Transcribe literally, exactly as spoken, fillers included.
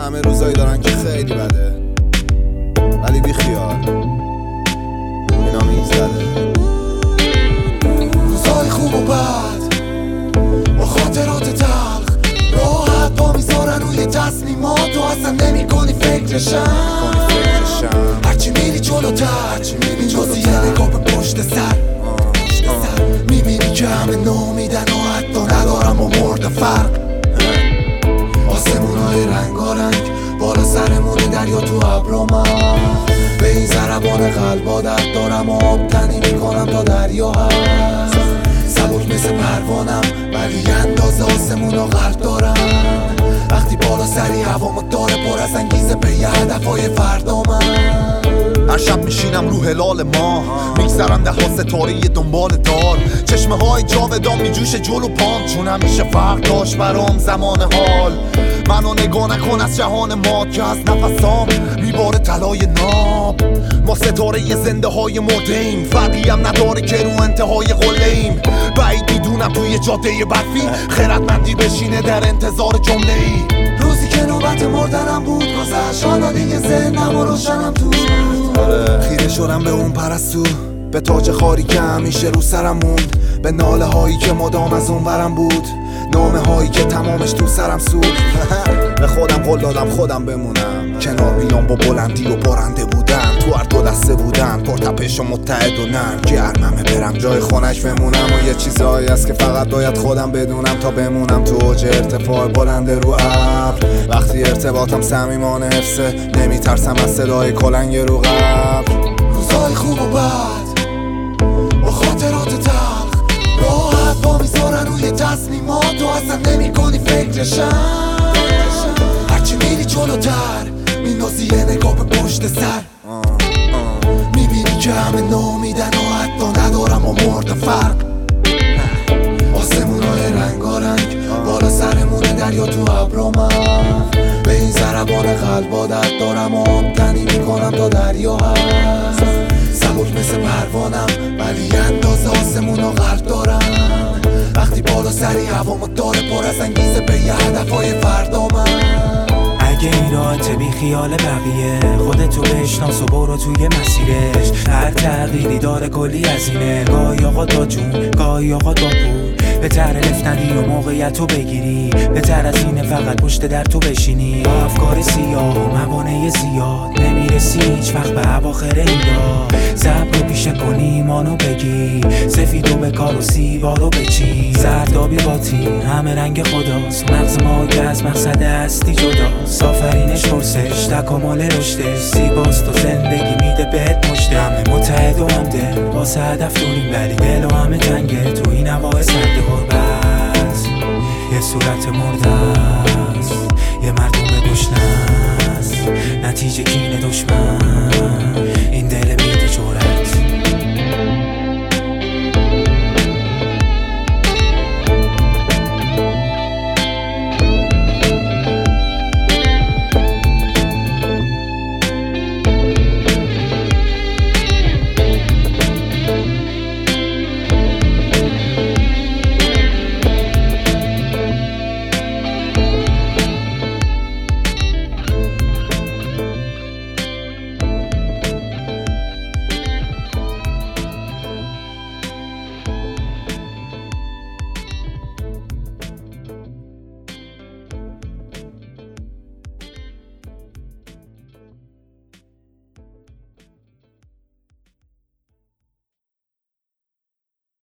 همه روزایی دارن که خیلی بده، ولی بی خیال اینا میگذره. روزای خوب و بد با خاطرات تلخ راحت پا میذارن روی تصمیمات و اصلا نمی کنی فکرشن. هرچی میری جلوتر جزی یه نگاه به پشت سر میبینی که همه نامیدن و حتی ندارم و مرد فرق. آسمونای رنگارنگ بالا سرمونه، دریا تو ابرا، من به این ضربان قلب عادت دارم و آب تنی میکنم تا دریا هست. سبک مثل پروانم ولی اندازه آسمونا قلب دارم. وقتی بالا سری هوامو داره پر از انگیزه به یه هدفهای فردا من. هر شب میشینم رو هلال ماه، میگذرم ده ها ستاره دنبال دار. چشمه های جاودان میجوشه جلو پام، چون همیشه فرق داشت برام زمان حال. منو نگاه نکن از جهان ما که از نفسام میباره طلای ناب. ما ستاره زنده های مردیم، فرقی هم نداره که رو انتهای قله‌ایم. بعید میدونم توی جاده برفی خردمندی بشینه در انتظار جمله ای. روزی که نوبت مردنم بود گذشت، حالا دیگه ذهنم و روشنم توش بود. خیره شدم به اون پرستو، به تاج خاری که همیشه رو سرم موند، به ناله هایی که مدام از اون برم بود، نامه هایی که تمامش تو سرم سود. به خودم قول دادم خودم بمونم، کنار بیام با بلندی و بارنده بودن، تو هر دو دسته بودن، پرتپش و متحد و نرم. گرممه برم جای خونش بمونم و یه چیزایی هست که فقط باید خودم بدونم تا بمونم تو اوج ارتفاع بلند رو ابر. وقتی ارتباطم صمیمانه حفظه، نمیترسم از صدای کلنگ رو قبر. روزای خوب و بد با خاطرات تلخ راحت پا میذارن روی تصمیمات و اصلا نمی کنی فکرشن. هرچی میری جلوتر میندازی یه نگاه به پشت سر، میبینی که همه نامیدن و حتی ندارم و مرد فرق. آسمونای رنگارنگ بالا سرمونه، دریا تو ابرا، من به این ضربان قلب عادت دارم و آب تنی میکنم تا دریا هست. سبک مثل پروانم ولی اندازه آسمونا قلب دارم. وقتی بالا سری هوامو داره پر از انگیزه به یه هدفهای فردا من. اگه این راحت بی خیال بقیه، خودتو بشناس و برو توی مسیرش. هر تغییری داره کلی هزینه، گاهی آقا دا جون گاهی آقا دا پول. بهتر رفتنی و موقعیت رو بگیری، بهتر از اینه فقط پشت در تو بشینی. با افکار سیاه و موانع زیاد نمیرسی هیچ وقت به اواخر این راه. صبر رو پیشه کنی ایمانو بگی، سفید و به کار و سیبا رو بچی. زردابی باطی همه رنگ خداست، مغز ما که از مقصد هستی جداست. آفرینش پرسش تکامل رشدش، زیباست و زندگی میده بهت مشته. همه متحد و همده واسه هدف داریم، ولی دل و همه تنگه تو این هوای سرد غربت. یه صورت مرده است، یه مردم گشنه است، نتیجه کینه دشمن. این دل میده جرأت